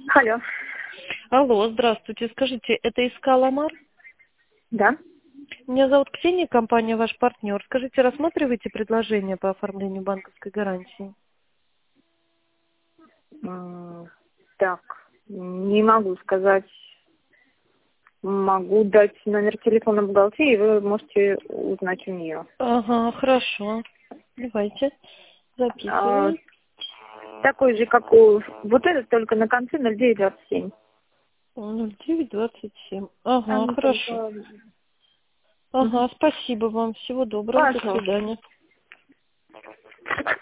Алло. Алло, здравствуйте. Скажите, это из Каламар? Да. Меня зовут Ксения, компания «Ваш партнер». Скажите, рассматриваете предложение по оформлению банковской гарантии? Так, не могу сказать. Могу дать номер телефона бухгалтерии, вы можете узнать у нее. Ага, хорошо. Давайте. А, Записываю. такой же, как у вот этот, только на конце 0927. 0927. Ага, Там хорошо. только... Ага, спасибо вам. Всего доброго. До Пожалуйста. свидания.